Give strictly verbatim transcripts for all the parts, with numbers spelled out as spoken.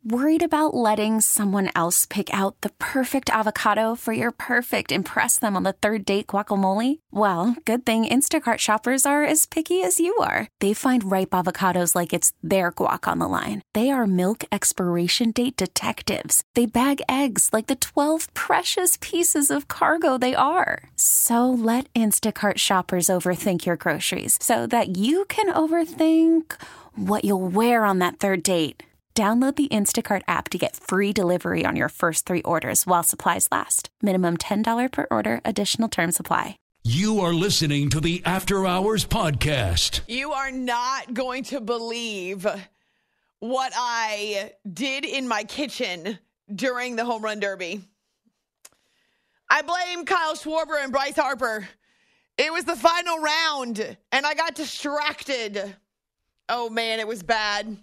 Worried about letting someone else pick out the perfect avocado for your perfect impress them on the third date guacamole? Well, good thing Instacart shoppers are as picky as you are. They find ripe avocados like it's their guac on the line. They are milk expiration date detectives. They bag eggs like the twelve precious pieces of cargo they are. So let Instacart shoppers overthink your groceries so that you can overthink what you'll wear on that third date. Download the Instacart app to get free delivery on your first three orders while supplies last. Minimum ten dollars per order. Additional terms apply. You are listening to the After Hours Podcast. You are not going to believe what I did in my kitchen during the Home Run Derby. I blame Kyle Schwarber and Bryce Harper. It was the final round, and I got distracted. Oh, man, it was bad.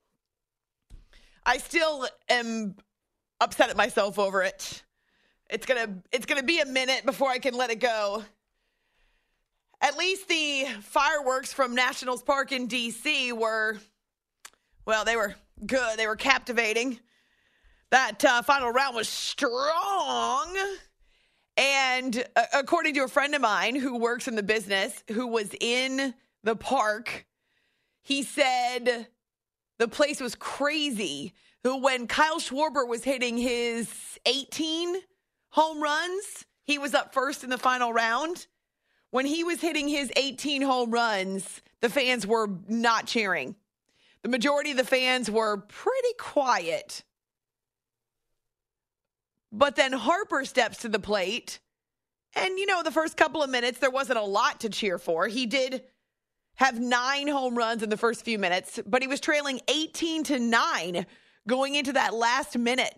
I still am upset at myself over it. It's gonna it's gonna be a minute before I can let it go. At least the fireworks from Nationals Park in D C were, well, they were good. They were captivating. That uh, final round was strong. And uh, according to a friend of mine who works in the business, who was in the park, he said the place was crazy. When Kyle Schwarber was hitting his eighteen home runs, he was up first in the final round. When he was hitting his eighteen home runs, the fans were not cheering. The majority of the fans were pretty quiet. But then Harper steps to the plate. And, you know, the first couple of minutes, there wasn't a lot to cheer for. He did have nine home runs in the first few minutes, but he was trailing eighteen to nine going into that last minute.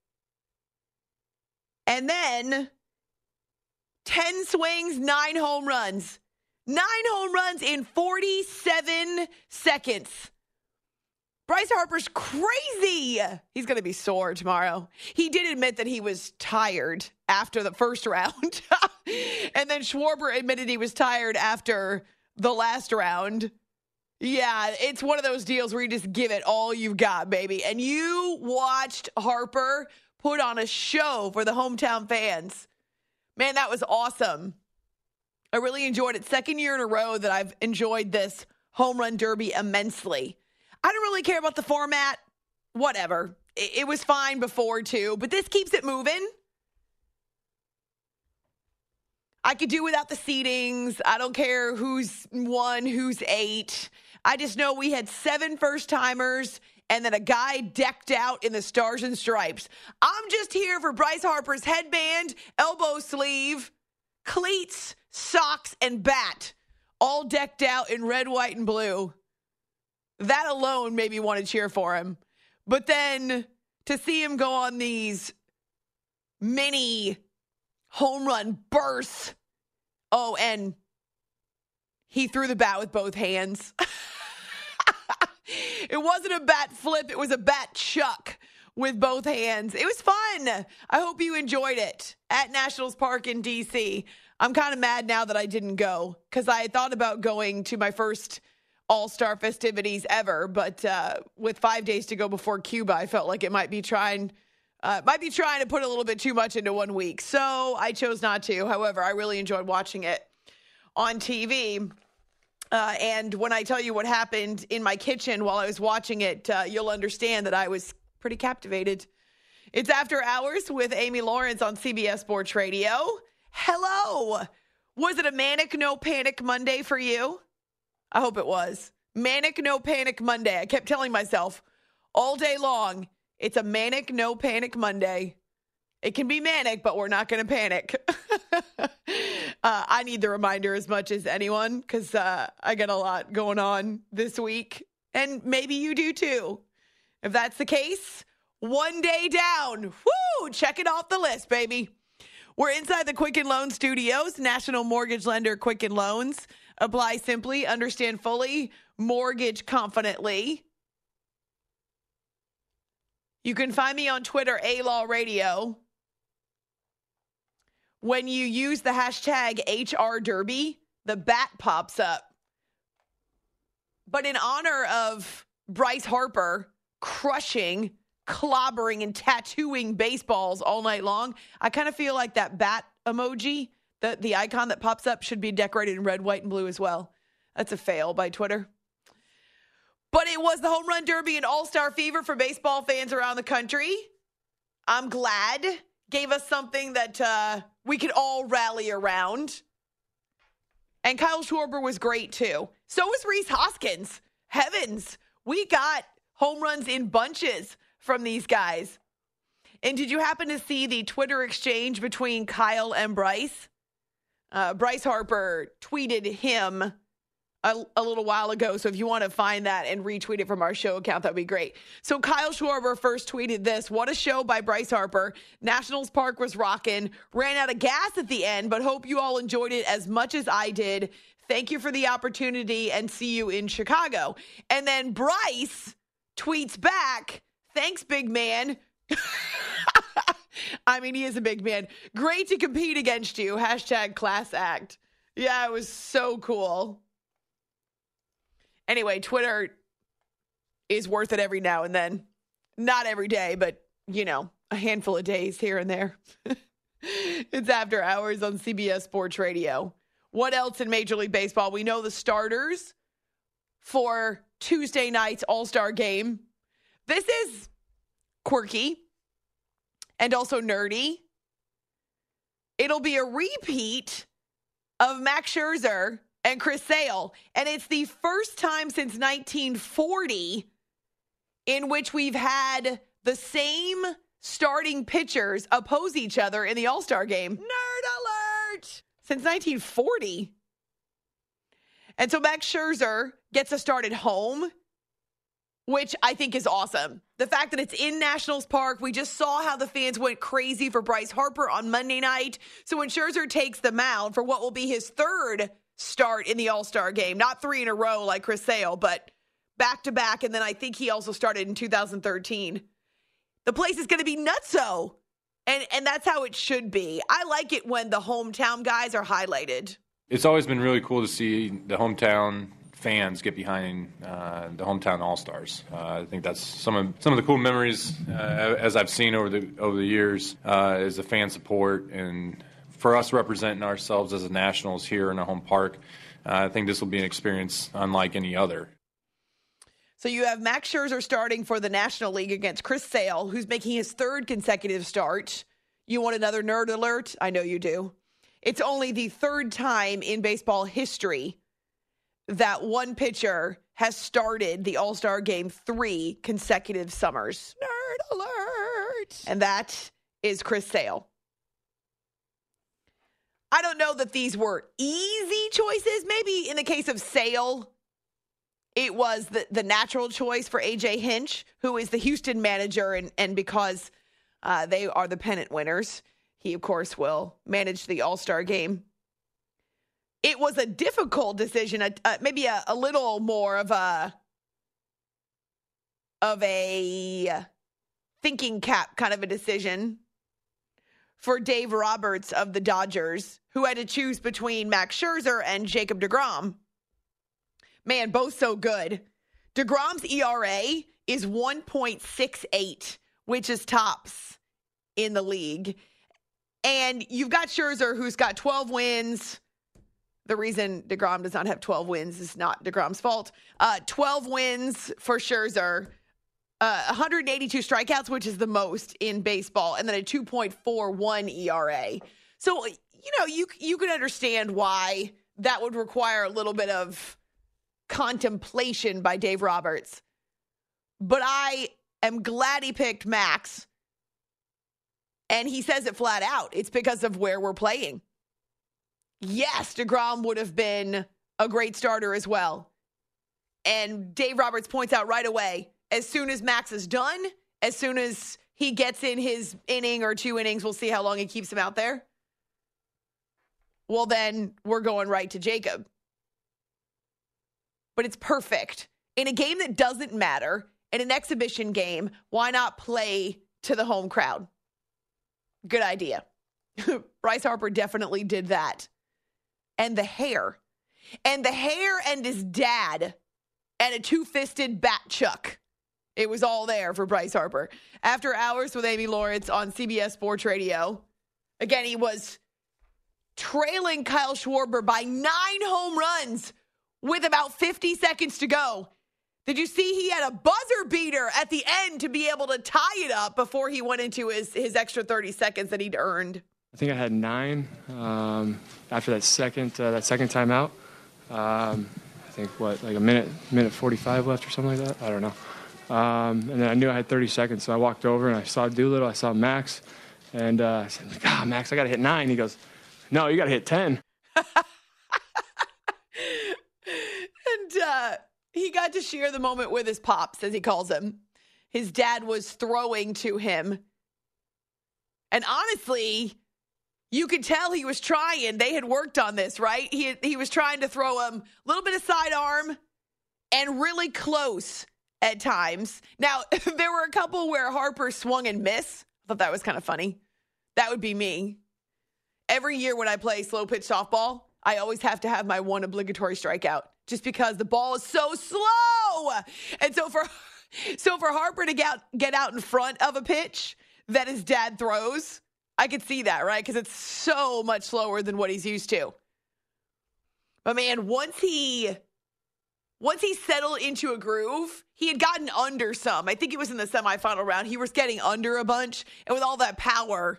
And then ten swings, nine home runs. Nine home runs in forty-seven seconds. Bryce Harper's crazy. He's going to be sore tomorrow. He did admit that he was tired after the first round. And then Schwarber admitted he was tired after the last round. Yeah, it's one of those deals where you just give it all you've got, baby. And you watched Harper put on a show for the hometown fans. Man, that was awesome. I really enjoyed it. Second year in a row that I've enjoyed this Home Run Derby immensely. I don't really care about the format. Whatever. It, it was fine before, too. But this keeps it moving. I could do without the seedings. I don't care who's one, who's eight. I just know we had seven first-timers and then a guy decked out in the Stars and Stripes. I'm just here for Bryce Harper's headband, elbow sleeve, cleats, socks, and bat, all decked out in red, white, and blue. That alone made me want to cheer for him. But then to see him go on these mini home run bursts. Oh, and he threw the bat with both hands. It wasn't a bat flip. It was a bat chuck with both hands. It was fun. I hope you enjoyed it at Nationals Park in D C. I'm kind of mad now that I didn't go because I had thought about going to my first All-Star festivities ever. But uh, with five days to go before Cuba, I felt like it might be trying Uh, might be trying to put a little bit too much into one week. So I chose not to. However, I really enjoyed watching it on T V. Uh, and when I tell you what happened in my kitchen while I was watching it, uh, you'll understand that I was pretty captivated. It's After Hours with Amy Lawrence on C B S Sports Radio. Hello. Was it a manic, no panic Monday for you? I hope it was. Manic, no panic Monday. I kept telling myself all day long, it's a manic, no panic Monday. It can be manic, but we're not going to panic. uh, I need the reminder as much as anyone because uh, I got a lot going on this week. And maybe you do too. If that's the case, one day down. Woo! Check it off the list, baby. We're inside the Quicken Loans Studios, national mortgage lender Quicken Loans. Apply simply, understand fully, mortgage confidently. You can find me on Twitter, A Law Radio. When you use the hashtag H R Derby, the bat pops up. But in honor of Bryce Harper crushing clobbering and tattooing baseballs all night long. I kind of feel like that bat emoji, the, the icon that pops up, should be decorated in red, white, and blue as well. That's a fail by Twitter. But it was the Home Run Derby and All-Star Fever for baseball fans around the country. I'm glad. Gave us something that uh, we could all rally around. And Kyle Schwarber was great, too. So was Rhys Hoskins. Heavens, we got home runs in bunches from these guys. And did you happen to see the Twitter exchange between Kyle and Bryce? Uh, Bryce Harper tweeted him a, a little while ago. So if you want to find that and retweet it from our show account, that'd be great. So Kyle Schwarber first tweeted this. What a show by Bryce Harper. Nationals Park was rocking. Ran out of gas at the end, but hope you all enjoyed it as much as I did. Thank you for the opportunity and see you in Chicago. And then Bryce tweets back, thanks, big man. I mean, he is a big man. Great to compete against you. Hashtag class act. Yeah, it was so cool. Anyway, Twitter is worth it every now and then. Not every day, but, you know, a handful of days here and there. It's After Hours on C B S Sports Radio. What else in Major League Baseball? We know the starters for Tuesday night's All-Star Game. This is quirky and also nerdy. It'll be a repeat of Max Scherzer and Chris Sale. And it's the first time since nineteen forty in which we've had the same starting pitchers oppose each other in the All-Star Game. Nerd alert! Since nineteen forty. And so Max Scherzer gets a start at home, which I think is awesome. The fact that it's in Nationals Park, we just saw how the fans went crazy for Bryce Harper on Monday night. So when Scherzer takes the mound for what will be his third start in the All-Star Game, not three in a row like Chris Sale, but back-to-back, and then I think he also started in two thousand thirteen. The place is going to be nutso, and, and that's how it should be. I like it when the hometown guys are highlighted. It's always been really cool to see the hometown fans get behind uh, the hometown All-Stars. Uh, I think that's some of some of the cool memories uh, as I've seen over the over the years uh, is the fan support, and for us representing ourselves as the Nationals here in a home park. Uh, I think this will be an experience unlike any other. So you have Max Scherzer starting for the National League against Chris Sale, who's making his third consecutive start. You want another nerd alert? I know you do. It's only the third time in baseball history that one pitcher has started the All-Star Game three consecutive summers. Nerd alert! And that is Chris Sale. I don't know that these were easy choices. Maybe in the case of Sale, it was the, the natural choice for A J Hinch, who is the Houston manager, and, and because uh, they are the pennant winners, he, of course, will manage the All-Star Game. It was a difficult decision, a, a, maybe a, a little more of a of a thinking cap kind of a decision for Dave Roberts of the Dodgers, who had to choose between Max Scherzer and Jacob deGrom. Man, both so good. DeGrom's E R A is one point six eight, which is tops in the league. And you've got Scherzer, who's got twelve wins. The reason DeGrom does not have twelve wins is not DeGrom's fault. Uh, twelve wins for Scherzer. Uh, one hundred eighty-two strikeouts, which is the most in baseball. And then a two point four one E R A. So, you know, you you can understand why that would require a little bit of contemplation by Dave Roberts. But I am glad he picked Max. And he says it flat out. It's because of where we're playing. Yes, DeGrom would have been a great starter as well. And Dave Roberts points out right away, as soon as Max is done, as soon as he gets in his inning or two innings, we'll see how long he keeps him out there. Well, then we're going right to Jacob. But it's perfect. In a game that doesn't matter, in an exhibition game, why not play to the home crowd? Good idea. Bryce Harper definitely did that. And the hair. And the hair and his dad and a two-fisted bat chuck. It was all there for Bryce Harper. After Hours with Amy Lawrence on C B S Sports Radio. Again, he was trailing Kyle Schwarber by nine home runs with about fifty seconds to go. Did you see he had a buzzer beater at the end to be able to tie it up before he went into his, his extra thirty seconds that he'd earned? I think I had nine um, after that second uh, that second timeout. Um, I think, what, like a minute, minute forty-five left or something like that? I don't know. Um, and then I knew I had thirty seconds, so I walked over and I saw Doolittle, I saw Max, and uh, I said, ah, Max, I got to hit nine. He goes, no, you got to hit ten. and uh, he got to share the moment with his pops, as he calls him. His dad was throwing to him. And honestly, you could tell he was trying. They had worked on this, right? He, he was trying to throw him a little bit of sidearm and really close at times. Now, there were a couple where Harper swung and missed. I thought that was kind of funny. That would be me. Every year when I play slow pitch softball, I always have to have my one obligatory strikeout just because the ball is so slow. And so for so for Harper to get, get out in front of a pitch that his dad throws, I could see that, right? Because it's so much slower than what he's used to. But man, once he once he settled into a groove, he had gotten under some. I think it was in the semifinal round. He was getting under a bunch. And with all that power,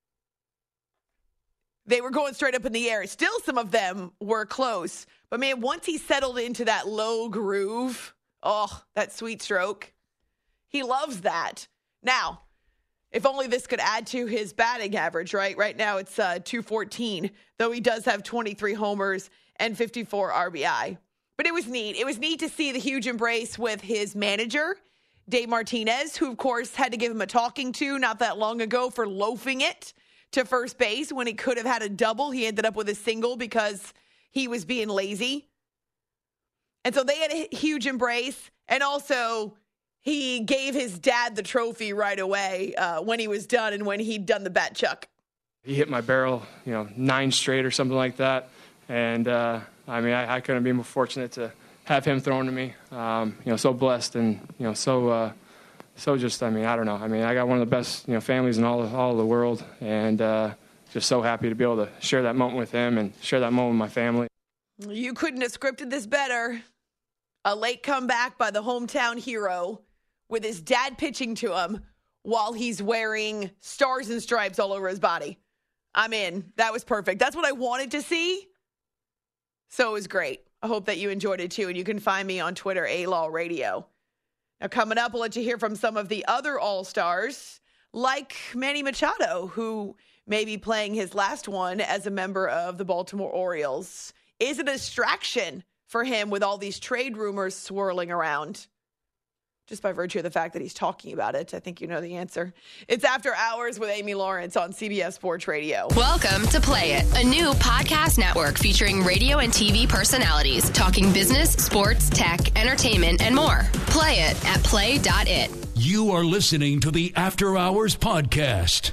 they were going straight up in the air. Still, some of them were close. But man, once he settled into that low groove, oh, that sweet stroke, he loves that. Now, if only this could add to his batting average, right? Right now it's uh, two fourteen, though he does have twenty-three homers and fifty-four R B I. But it was neat. It was neat to see the huge embrace with his manager, Dave Martinez, who, of course, had to give him a talking to not that long ago for loafing it to first base when he could have had a double. He ended up with a single because he was being lazy. And so they had a huge embrace. And also, he gave his dad the trophy right away uh, when he was done and when he'd done the bat chuck. He hit my barrel, you know, nine straight or something like that. And, uh, I mean, I, I couldn't be more fortunate to have him thrown to me. Um, you know, so blessed and, you know, so uh, so just, I mean, I don't know. I mean, I got one of the best, you know, families in all of, all of the world. And uh, just so happy to be able to share that moment with him and share that moment with my family. You couldn't have scripted this better. A late comeback by the hometown hero with his dad pitching to him while he's wearing stars and stripes all over his body. I'm in. That was perfect. That's what I wanted to see. So it was great. I hope that you enjoyed it too. And you can find me on Twitter, A-Law Radio. Now coming up, we'll let you hear from some of the other All-Stars, like Manny Machado, who may be playing his last one as a member of the Baltimore Orioles. Is it a distraction for him with all these trade rumors swirling around? Just by virtue of the fact that he's talking about it, I think you know the answer. It's After Hours with Amy Lawrence on C B S Sports Radio. Welcome to Play It, a new podcast network featuring radio and T V personalities talking business, sports, tech, entertainment, and more. Play it at play dot it. You are listening to the After Hours Podcast.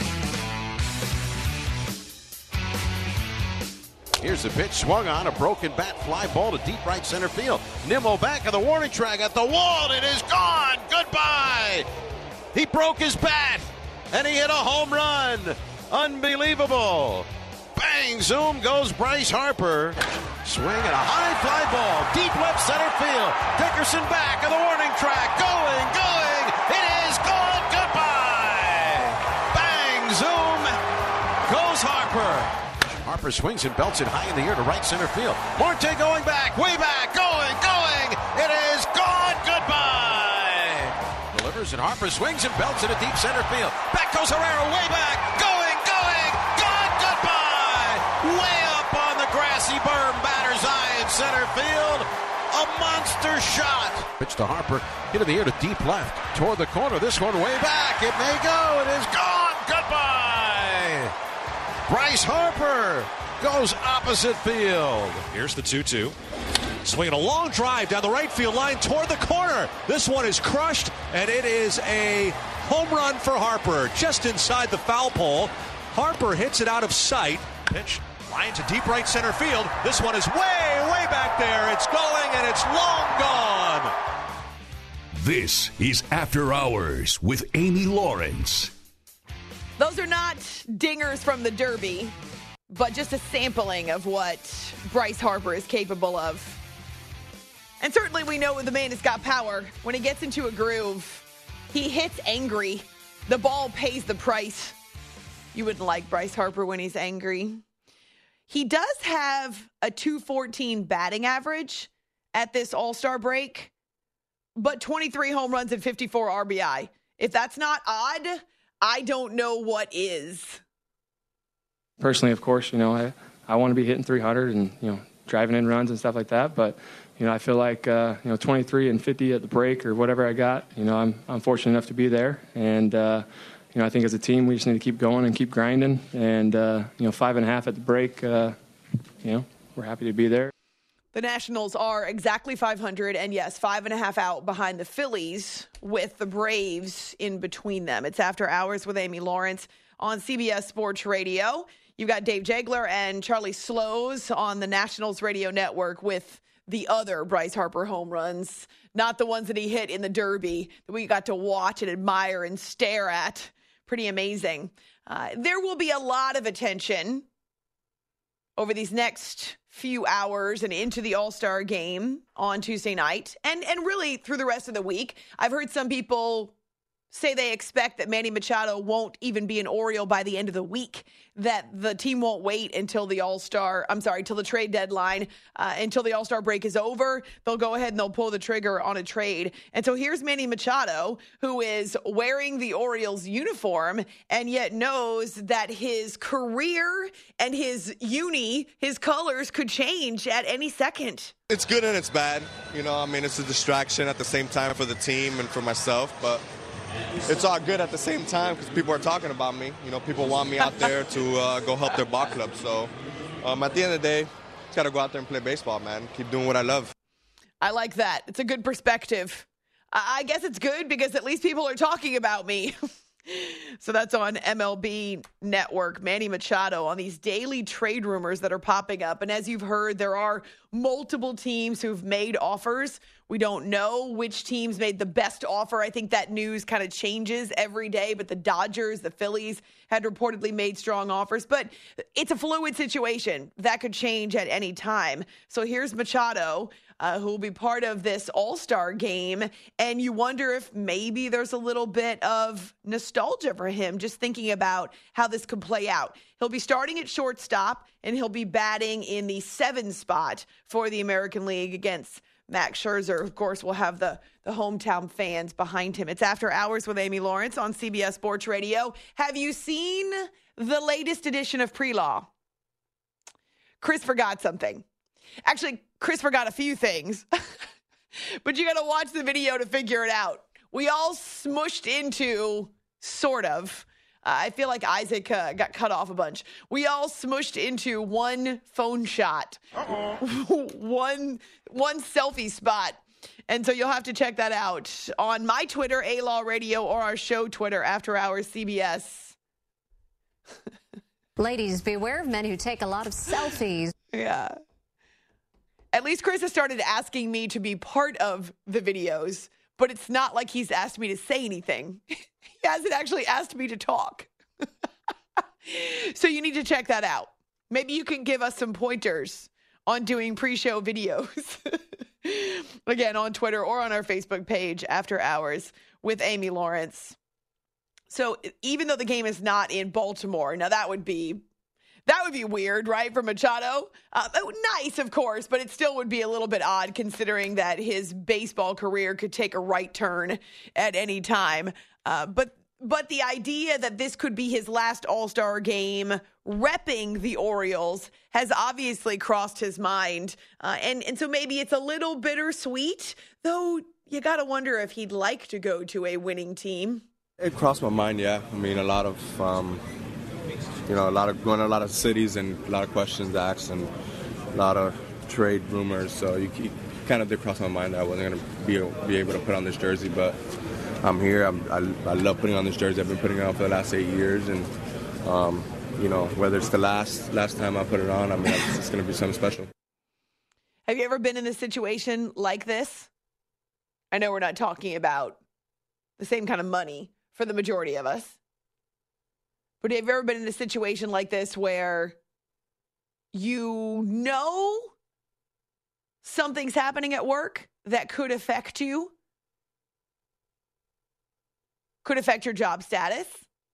Here's the pitch, swung on, a broken bat, fly ball to deep right center field. Nimmo back of the warning track at the wall. It is gone. Goodbye. He broke his bat, and he hit a home run. Unbelievable. Bang, zoom goes Bryce Harper. Swing and a high fly ball, deep left center field. Dickerson back of the warning track, going, going. It is gone. Goodbye. Bang, zoom goes Harper. Harper swings and belts it high in the air to right center field. Marte going back, way back, going, going. It is gone. Goodbye. Delivers and Harper swings and belts it at deep center field. Back goes Herrera, way back, going, going. Gone. Goodbye. Way up on the grassy berm, batter's eye in center field. A monster shot. Pitch to Harper, hit in the air to deep left, toward the corner. This one way back. It may go. It is gone. Goodbye. Bryce Harper goes opposite field. Here's the two two. Swinging a long drive down the right field line toward the corner. This one is crushed, and it is a home run for Harper. Just inside the foul pole. Harper hits it out of sight. Pitch line to deep right center field. This one is way, way back there. It's going, and it's long gone. This is After Hours with Amy Lawrence. Those are not dingers from the Derby, but just a sampling of what Bryce Harper is capable of. And certainly we know the man has got power. When he gets into a groove, he hits angry. The ball pays the price. You wouldn't like Bryce Harper when he's angry. He does have a two fourteen batting average at this All-Star break, but twenty-three home runs and fifty-four R B I. If that's not odd, I don't know what is. Personally, of course, you know, I, I want to be hitting three hundred and, you know, driving in runs and stuff like that. But, you know, I feel like, uh, you know, twenty-three and fifty at the break or whatever I got, you know, I'm, I'm fortunate enough to be there. And, uh, you know, I think as a team, we just need to keep going and keep grinding. And, uh, you know, five and a half at the break, uh, you know, we're happy to be there. The Nationals are exactly five hundred, and yes, five and a half out behind the Phillies with the Braves in between them. It's After Hours with Amy Lawrence on C B S Sports Radio. You've got Dave Jagler and Charlie Slows on the Nationals radio network with the other Bryce Harper home runs, not the ones that he hit in the Derby that we got to watch and admire and stare at. Pretty amazing. Uh, there will be a lot of attention over these next few hours and into the All-Star game on Tuesday night and, and really through the rest of the week. I've heard some people say they expect that Manny Machado won't even be an Oriole by the end of the week, that the team won't wait until the All-Star, I'm sorry, till the trade deadline, uh, until the All-Star break is over. They'll go ahead and they'll pull the trigger on a trade. And so here's Manny Machado, who is wearing the Orioles uniform and yet knows that his career and his uni, his colors could change at any second. It's good and it's bad. You know, I mean, it's a distraction at the same time for the team and for myself, but it's all good at the same time because people are talking about me. You know, people want me out there to uh, go help their ball club. So um, at the end of the day, just got to go out there and play baseball, man. Keep doing what I love. I like that. It's a good perspective. I guess it's good because at least people are talking about me. So that's on M L B Network, Manny Machado, on these daily trade rumors that are popping up. And as you've heard, there are multiple teams who've made offers. We don't know which teams made the best offer. I think that news kind of changes every day. But the Dodgers, the Phillies had reportedly made strong offers. But it's a fluid situation that could change at any time. So here's Machado, uh, who will be part of this All-Star game. And you wonder if maybe there's a little bit of nostalgia for him, just thinking about how this could play out. He'll be starting at shortstop, and he'll be batting in the seven spot for the American League against Max Scherzer. Of course, will have the, the hometown fans behind him. It's After Hours with Amy Lawrence on C B S Sports Radio. Have you seen the latest edition of Pre-Law? Chris forgot something. Actually, Chris forgot a few things, but you got to watch the video to figure it out. We all smushed into, sort of, uh, I feel like Isaac uh, got cut off a bunch. We all smushed into one phone shot, one one selfie spot. And so you'll have to check that out on my Twitter, A-Law Radio, or our show Twitter, After Hours C B S. Ladies, beware of men who take a lot of selfies. Yeah. At least Chris has started asking me to be part of the videos, but it's not like he's asked me to say anything. He hasn't actually asked me to talk. So you need to check that out. Maybe you can give us some pointers on doing pre-show videos. Again, on Twitter or on our Facebook page, After Hours with Amy Lawrence. So even though the game is not in Baltimore, now that would be That would be weird, right, for Machado? Uh, nice, of course, but it still would be a little bit odd considering that his baseball career could take a right turn at any time. Uh, but but the idea that this could be his last All-Star game repping the Orioles has obviously crossed his mind. Uh, and, and so maybe it's a little bittersweet, though you got to wonder if he'd like to go to a winning team. It crossed my mind, yeah. I mean, a lot of... Um You know, a lot of going to a lot of cities and a lot of questions asked and a lot of trade rumors. So you, you kind of did cross my mind that I wasn't going to be be able to put on this jersey, but I'm here. I'm, I I love putting on this jersey. I've been putting it on for the last eight years, and um, you know, whether it's the last last time I put it on, I mean, it's, it's going to be something special. Have you ever been in a situation like this? I know we're not talking about the same kind of money for the majority of us. But have you ever been in a situation like this where you know something's happening at work that could affect you? Could affect your job status?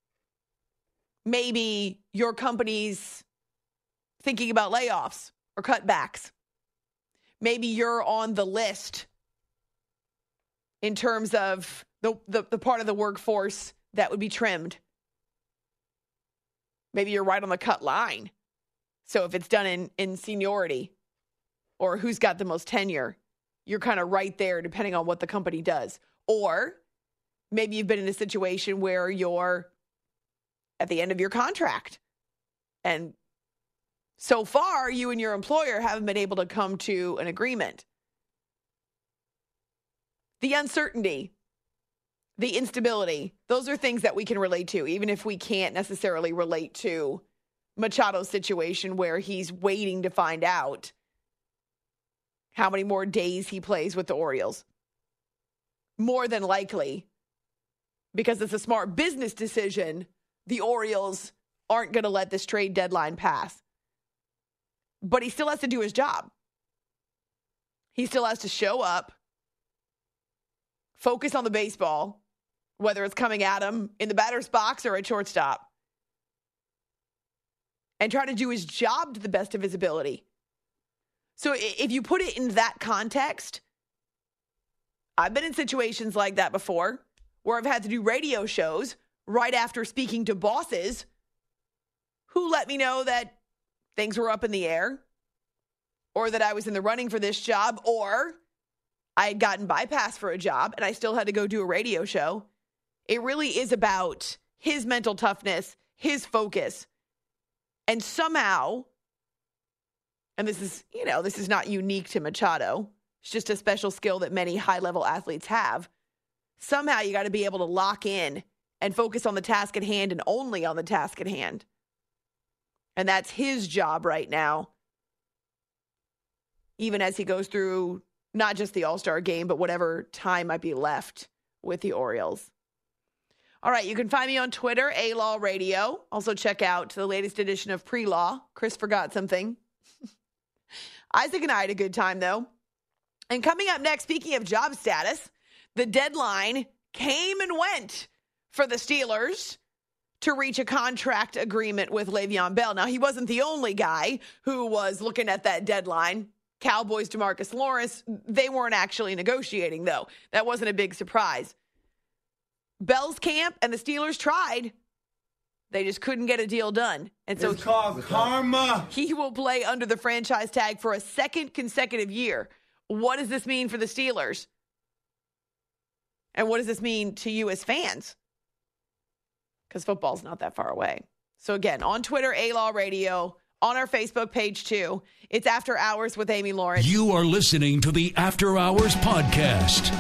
Maybe your company's thinking about layoffs or cutbacks. Maybe you're on the list in terms of the, the, the part of the workforce that would be trimmed. Maybe you're right on the cut line. So if it's done in, in seniority or who's got the most tenure, you're kind of right there depending on what the company does. Or maybe you've been in a situation where you're at the end of your contract. And so far, you and your employer haven't been able to come to an agreement. The uncertainty, the instability, those are things that we can relate to, even if we can't necessarily relate to Machado's situation where he's waiting to find out how many more days he plays with the Orioles. More than likely, because it's a smart business decision, the Orioles aren't going to let this trade deadline pass. But he still has to do his job. He still has to show up, focus on the baseball, whether it's coming at him in the batter's box or at shortstop, and try to do his job to the best of his ability. So if you put it in that context, I've been in situations like that before where I've had to do radio shows right after speaking to bosses who let me know that things were up in the air, or that I was in the running for this job, or I had gotten bypassed for a job and I still had to go do a radio show. It really is about his mental toughness, his focus. And somehow, and this is, you know, this is not unique to Machado. It's just a special skill that many high-level athletes have. Somehow you got to be able to lock in and focus on the task at hand and only on the task at hand. And that's his job right now, even as he goes through not just the All-Star game, but whatever time might be left with the Orioles. All right, you can find me on Twitter, A-Law Radio. Also check out the latest edition of Pre-Law. Chris forgot something. Isaac and I had a good time, though. And coming up next, speaking of job status, the deadline came and went for the Steelers to reach a contract agreement with Le'Veon Bell. Now, he wasn't the only guy who was looking at that deadline. Cowboys, DeMarcus Lawrence, they weren't actually negotiating, though. That wasn't a big surprise. Bell's camp and the Steelers tried. They just couldn't get a deal done. And so it's called karma. He will play under the franchise tag for a second consecutive year. What does this mean for the Steelers? And what does this mean to you as fans? Because football's not that far away. So again, on Twitter, A-Law Radio, on our Facebook page too. It's After Hours with Amy Lawrence. You are listening to the After Hours Podcast.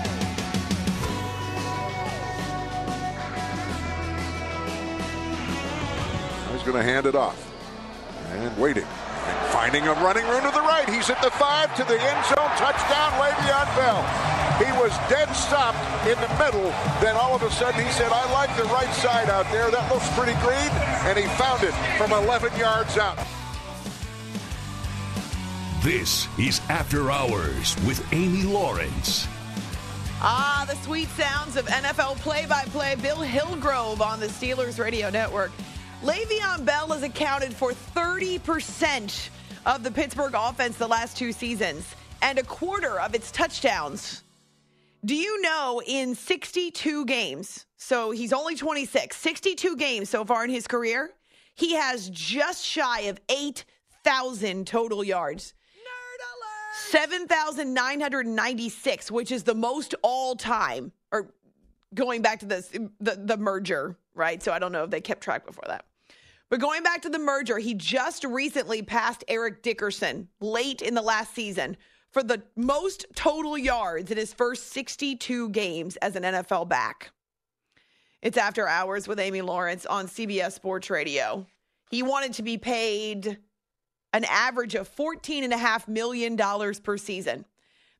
He's going to hand it off. And waiting. And finding a running room to the right. He's at the five to the end zone. Touchdown, Le'Veon Bell. He was dead stopped in the middle. Then all of a sudden he said, I like the right side out there. That looks pretty green. And he found it from eleven yards out. This is After Hours with Amy Lawrence. Ah, the sweet sounds of N F L play-by-play Bill Hillgrove on the Steelers Radio Network. Le'Veon Bell has accounted for thirty percent of the Pittsburgh offense the last two seasons and a quarter of its touchdowns. Do you know in sixty-two games, so he's only twenty-six, sixty-two games so far in his career, he has just shy of eight thousand total yards. seven thousand nine hundred ninety-six, which is the most all-time, or going back to this, the, the merger, right? So I don't know if they kept track before that. But going back to the merger, he just recently passed Eric Dickerson late in the last season for the most total yards in his first sixty-two games as an N F L back. It's After Hours with Amy Lawrence on C B S Sports Radio. He wanted to be paid an average of fourteen point five million dollars per season.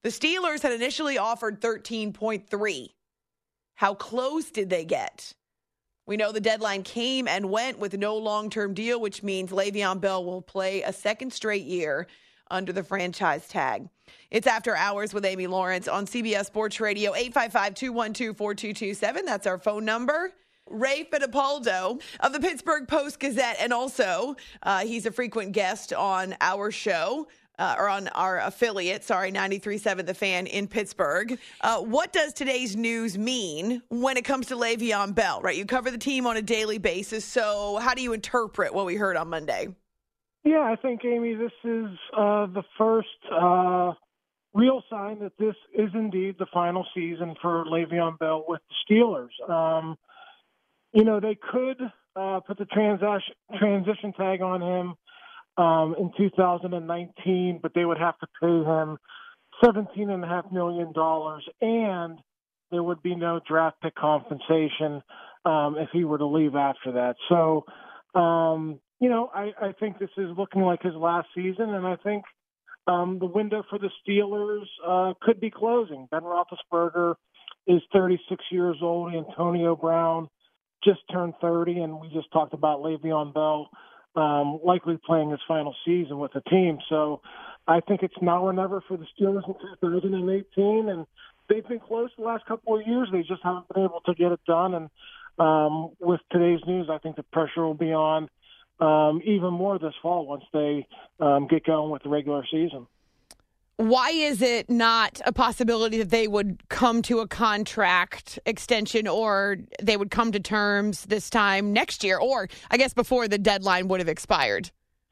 The Steelers had initially offered thirteen point three. How close did they get? We know the deadline came and went with no long-term deal, which means Le'Veon Bell will play a second straight year under the franchise tag. It's After Hours with Amy Lawrence on C B S Sports Radio, eight five five, two one two, four two two seven. That's our phone number. Ray Fittipaldo of the Pittsburgh Post-Gazette, and also uh, he's a frequent guest on our show, uh, or on our affiliate, sorry, ninety-three point seven The Fan in Pittsburgh. Uh, what does today's news mean when it comes to Le'Veon Bell, right? You cover the team on a daily basis, so how do you interpret what we heard on Monday? Yeah, I think, Amy, this is uh, the first uh, real sign that this is indeed the final season for Le'Veon Bell with the Steelers. Um, you know, they could uh, put the transaction, transition tag on him um, in two thousand nineteen, but they would have to pay him seventeen point five million dollars, and there would be no draft pick compensation um, if he were to leave after that. So, um, you know, I, I think this is looking like his last season, and I think um, the window for the Steelers uh, could be closing. Ben Roethlisberger is thirty-six years old. Antonio Brown just turned thirty, and we just talked about Le'Veon Bell um, likely playing his final season with the team. So I think it's now or never for the Steelers in two thousand eighteen, and they've been close the last couple of years. They just haven't been able to get it done, and um, with today's news, I think the pressure will be on Um, even more this fall once they um, get going with the regular season. Why is it not a possibility that they would come to a contract extension, or they would come to terms this time next year, or I guess before the deadline would have expired?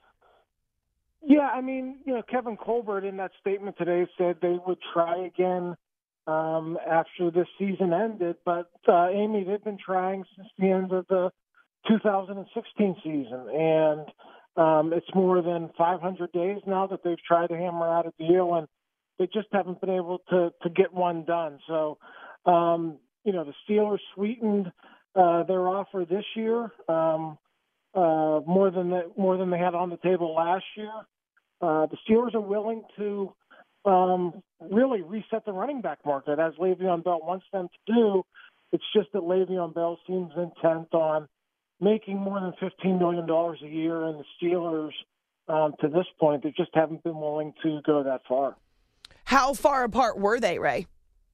Yeah, I mean, you know, Kevin Colbert in that statement today said they would try again um, after this season ended. But, uh, Amy, they've been trying since the end of the two thousand sixteen season, and um, it's more than five hundred days now that they've tried to hammer out a deal, and they just haven't been able to, to get one done. So, um, you know, the Steelers sweetened uh, their offer this year um, uh, more than the, more than they had on the table last year. Uh, the Steelers are willing to um, really reset the running back market, as Le'Veon Bell wants them to do. It's just that Le'Veon Bell seems intent on making more than fifteen million dollars a year, and the Steelers, um, to this point, they just haven't been willing to go that far. How far apart were they, Ray?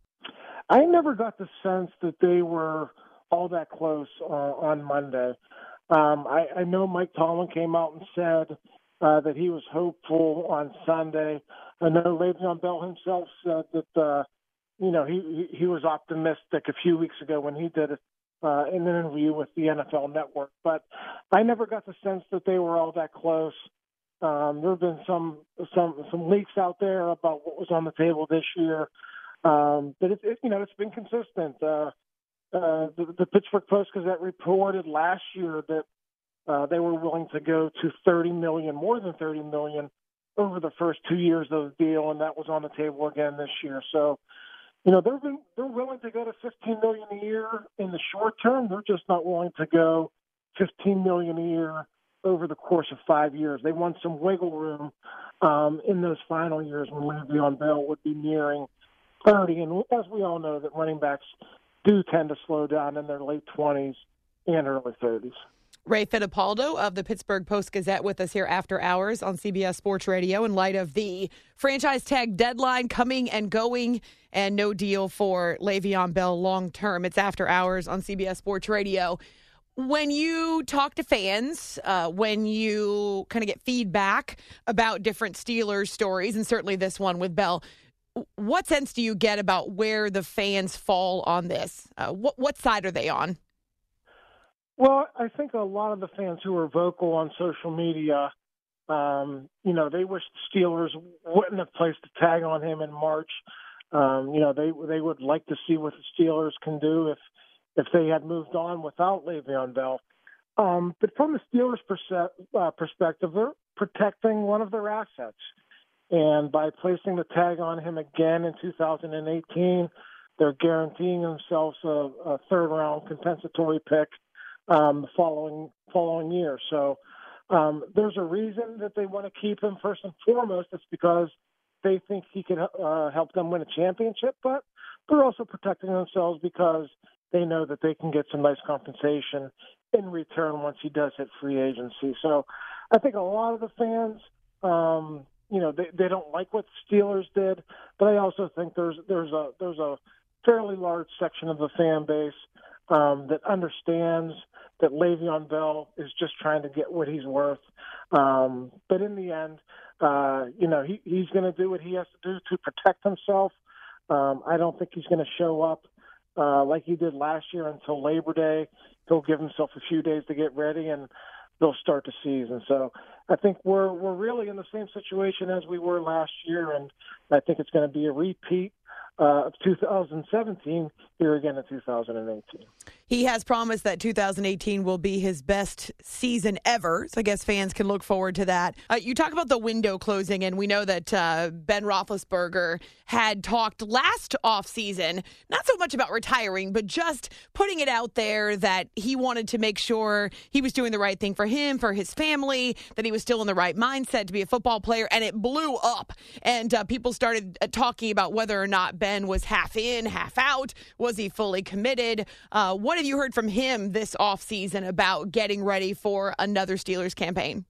I never got the sense that they were all that close uh, on Monday. Um, I, I know Mike Tomlin came out and said uh, that he was hopeful on Sunday. I know Le'Veon Bell himself said that, uh, you know, he, he was optimistic a few weeks ago when he did it. Uh, in an interview with the N F L Network, but I never got the sense that they were all that close. Um, there have been some some some leaks out there about what was on the table this year, um, but it, it, you know, it's been consistent. Uh, uh, the, the Pittsburgh Post-Gazette reported last year that uh, they were willing to go to thirty million, more than thirty million, over the first two years of the deal, and that was on the table again this year. So. You know, they're been, they're willing to go to fifteen million dollars a year in the short term. They're just not willing to go fifteen million dollars a year over the course of five years. They want some wiggle room um, in those final years when Le'Veon Bell would be nearing thirty. And as we all know, that running backs do tend to slow down in their late twenties and early thirties. Ray Fittipaldo of the Pittsburgh Post-Gazette with us here after hours on C B S Sports Radio in light of the franchise tag deadline coming and going and no deal for Le'Veon Bell long term. It's After Hours on C B S Sports Radio. When you talk to fans, uh, when you kind of get feedback about different Steelers stories, and certainly this one with Bell, what sense do you get about where the fans fall on this? Uh, what, what side are they on? Well, I think a lot of the fans who are vocal on social media, um, you know, they wish the Steelers wouldn't have placed a tag on him in March. Um, you know, they they would like to see what the Steelers can do if if they had moved on without Le'Veon Bell. Um, but from the Steelers' perse- uh, perspective, they're protecting one of their assets. And by placing the tag on him again in two thousand eighteen, they're guaranteeing themselves a, a third-round compensatory pick Um, the following following year. So um, there's a reason that they want to keep him first and foremost. It's because they think he can uh, help them win a championship, but they're also protecting themselves because they know that they can get some nice compensation in return once he does hit free agency. So I think a lot of the fans, um, you know, they, they don't like what the Steelers did, but I also think there's there's a there's a fairly large section of the fan base um, that understands that Le'Veon Bell is just trying to get what he's worth. Um, but in the end, uh, you know, he, he's going to do what he has to do to protect himself. Um, I don't think he's going to show up uh, like he did last year until Labor Day. He'll give himself a few days to get ready, and they'll start the season. So I think we're we're really in the same situation as we were last year, and I think it's going to be a repeat uh, of two thousand seventeen here again in two thousand eighteen. He has promised that two thousand eighteen will be his best season ever, so I guess fans can look forward to that. Uh, you talk about the window closing, and we know that uh, Ben Roethlisberger had talked last offseason, not so much about retiring, but just putting it out there that he wanted to make sure he was doing the right thing for him, for his family, that he was still in the right mindset to be a football player, and it blew up. And uh, people started uh, talking about whether or not Ben was half in, half out. Was he fully committed? Uh, what have you heard from him this offseason about getting ready for another Steelers campaign?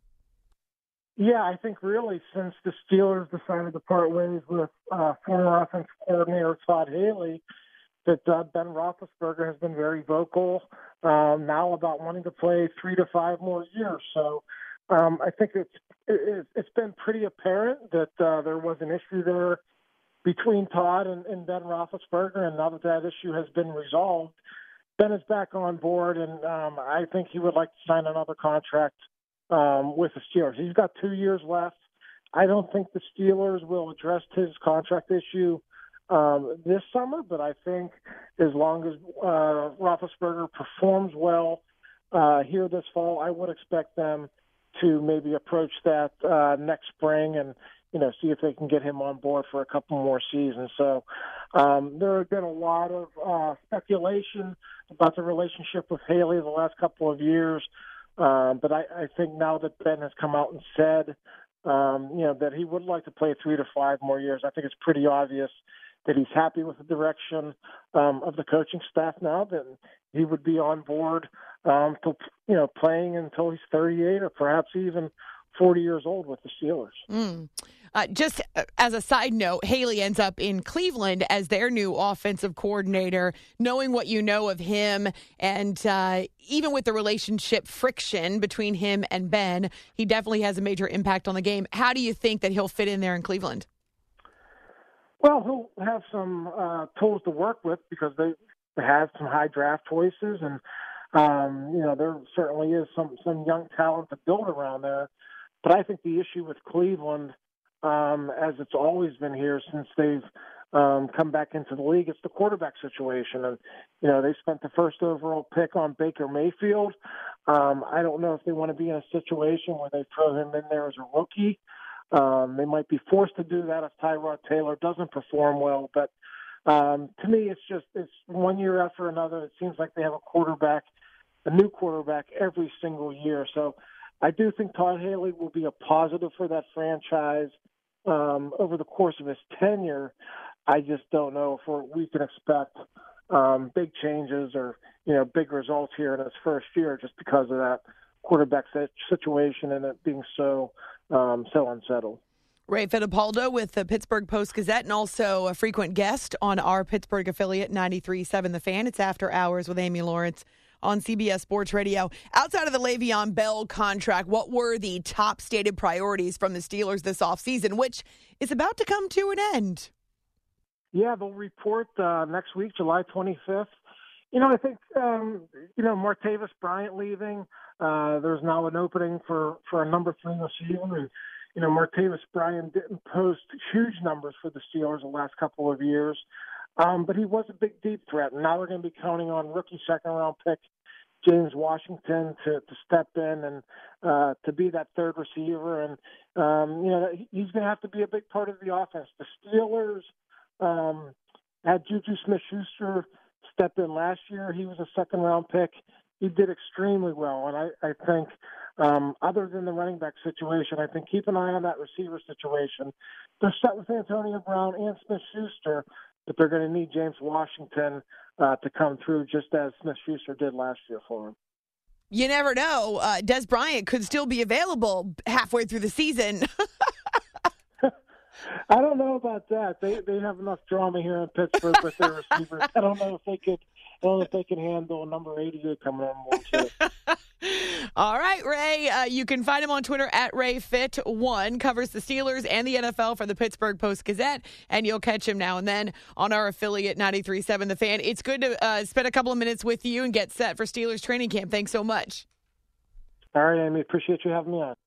Yeah, I think really since the Steelers decided to part ways with uh, former offensive coordinator Todd Haley, that uh, Ben Roethlisberger has been very vocal um, now about wanting to play three to five more years. So um, I think it's it, it's been pretty apparent that uh, there was an issue there between Todd and, and Ben Roethlisberger, and now that that issue has been resolved, Ben is back on board, and um, I think he would like to sign another contract um, with the Steelers. He's got two years left. I don't think the Steelers will address his contract issue um, this summer, but I think as long as uh, Roethlisberger performs well uh, here this fall, I would expect them to maybe approach that uh, next spring and you know, see if they can get him on board for a couple more seasons. So um, there have been a lot of uh, speculation about the relationship with Haley the last couple of years. Um, but I, I think now that Ben has come out and said, um, you know, that he would like to play three to five more years, I think it's pretty obvious that he's happy with the direction um, of the coaching staff now, that he would be on board um, to, you know, playing until he's thirty-eight or perhaps even forty years old with the Steelers. Mm. Uh, just as a side note, Haley ends up in Cleveland as their new offensive coordinator. Knowing what you know of him, and uh, even with the relationship friction between him and Ben, he definitely has a major impact on the game. How do you think that he'll fit in there in Cleveland? Well, he'll have some uh, tools to work with because they have some high draft choices, and um, you know there certainly is some some young talent to build around there. But I think the issue with Cleveland, um, as it's always been here since they've um, come back into the league, it's the quarterback situation. And, you know, they spent the first overall pick on Baker Mayfield. Um, I don't know if they want to be in a situation where they throw him in there as a rookie. Um, they might be forced to do that if Tyrod Taylor doesn't perform well. But um, to me, it's just it's one year after another. It seems like they have a quarterback, a new quarterback every single year. So I do think Todd Haley will be a positive for that franchise um, over the course of his tenure. I just don't know if we're, we can expect um, big changes or, you know, big results here in his first year just because of that quarterback situation and it being so um, so unsettled. Ray Fittipaldo with the Pittsburgh Post-Gazette and also a frequent guest on our Pittsburgh affiliate ninety-three point seven The Fan. It's After Hours with Amy Lawrence on C B S Sports Radio. Outside of the Le'Veon Bell contract, what were the top stated priorities from the Steelers this offseason, which is about to come to an end? Yeah, they'll report uh, next week, July twenty-fifth. You know, I think, um, you know, Martavis Bryant leaving, uh, there's now an opening for, for a number three receiver. And, you know, Martavis Bryant didn't post huge numbers for the Steelers the last couple of years. Um, but he was a big, deep threat. And now they're going to be counting on rookie second-round pick James Washington to, to step in and uh, to be that third receiver. And, um, you know, he's going to have to be a big part of the offense. The Steelers um, had Juju Smith-Schuster step in last year. He was a second-round pick. he did extremely well. And I, I think um, other than the running back situation, I think keep an eye on that receiver situation. They're set with Antonio Brown and Smith-Schuster, but they're going to need James Washington uh, to come through just as Smith-Schuster did last year for him. You never know. Uh, Des Bryant could still be available halfway through the season. I don't know about that. They they have enough drama here in Pittsburgh with their receivers. I don't know if they could. I don't know if they can handle number eighty-eight coming on one too. All right, Ray. Uh, you can find him on Twitter at Ray Fit one. Covers the Steelers and the N F L for the Pittsburgh Post-Gazette, and you'll catch him now and then on our affiliate ninety-three point seven The Fan. It's good to uh, spend a couple of minutes with you and get set for Steelers training camp. Thanks so much. All right, Amy. Appreciate you having me on.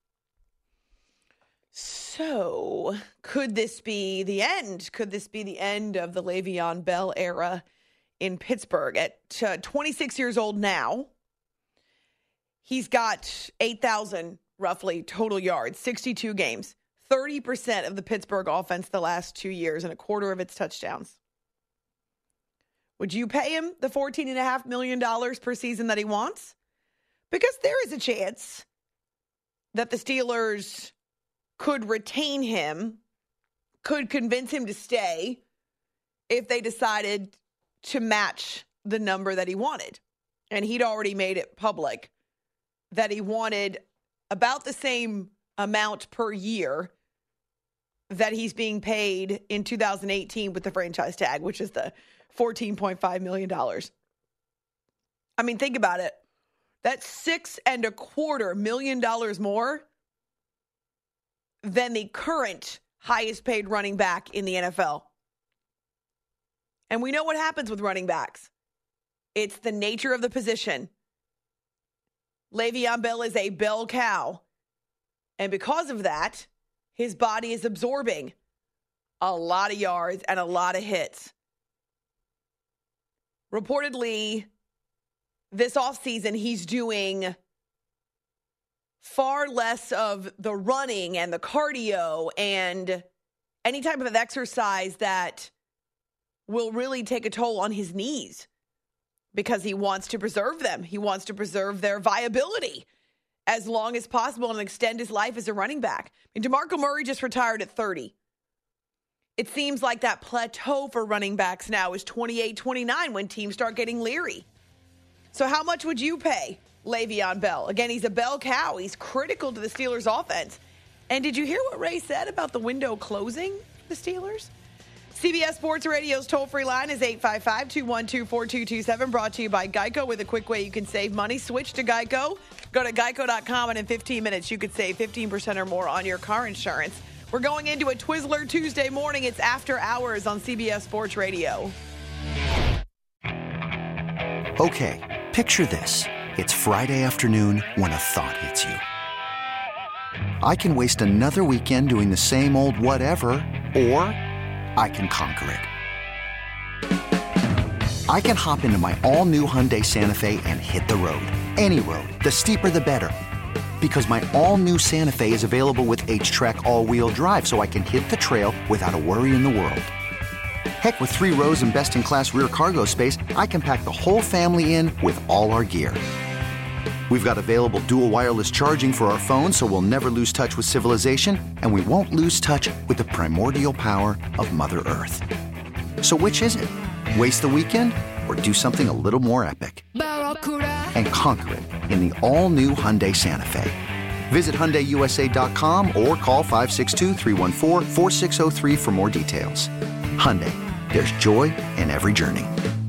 So, could this be the end? Could this be the end of the Le'Veon Bell era in Pittsburgh? At uh, twenty-six years old now, he's got eight thousand roughly total yards, sixty-two games, thirty percent of the Pittsburgh offense the last two years, and a quarter of its touchdowns. Would you pay him the fourteen point five million dollars per season that he wants? Because there is a chance that the Steelers could retain him, could convince him to stay if they decided to match the number that he wanted. And he'd already made it public that he wanted about the same amount per year that he's being paid in two thousand eighteen with the franchise tag, which is the fourteen point five million dollars. I mean, think about it. That's six and a quarter million dollars more than the current highest paid running back in the N F L. And we know what happens with running backs. It's the nature of the position. Le'Veon Bell is a bell cow. And because of that, his body is absorbing a lot of yards and a lot of hits. Reportedly, this offseason, he's doing far less of the running and the cardio and any type of exercise that will really take a toll on his knees because he wants to preserve them. He wants to preserve their viability as long as possible and extend his life as a running back. I mean, DeMarco Murray just retired at thirty. It seems like that plateau for running backs now is twenty-eight, twenty-nine when teams start getting leery. So how much would you pay Le'Veon Bell? Again, he's a bell cow. He's critical to the Steelers' offense. And did you hear what Ray said about the window closing for the Steelers? C B S Sports Radio's toll-free line is eight five five, two one two, four two two seven, brought to you by Geico. With a quick way you can save money, switch to Geico. Go to geico dot com, and in fifteen minutes, you could save fifteen percent or more on your car insurance. We're going into a Twizzler Tuesday morning. It's After Hours on C B S Sports Radio. Okay, picture this. It's Friday afternoon when a thought hits you. I can waste another weekend doing the same old whatever, or I can conquer it. I can hop into my all-new Hyundai Santa Fe and hit the road. Any road. The steeper, the better. Because my all-new Santa Fe is available with H-Track all-wheel drive, so I can hit the trail without a worry in the world. Heck, with three rows and best-in-class rear cargo space, I can pack the whole family in with all our gear. We've got available dual wireless charging for our phones, so we'll never lose touch with civilization, and we won't lose touch with the primordial power of Mother Earth. So which is it? Waste the weekend or do something a little more epic? And conquer it in the all-new Hyundai Santa Fe. Visit Hyundai U S A dot com or call five six two, three one four, four six zero three for more details. Hyundai, there's joy in every journey.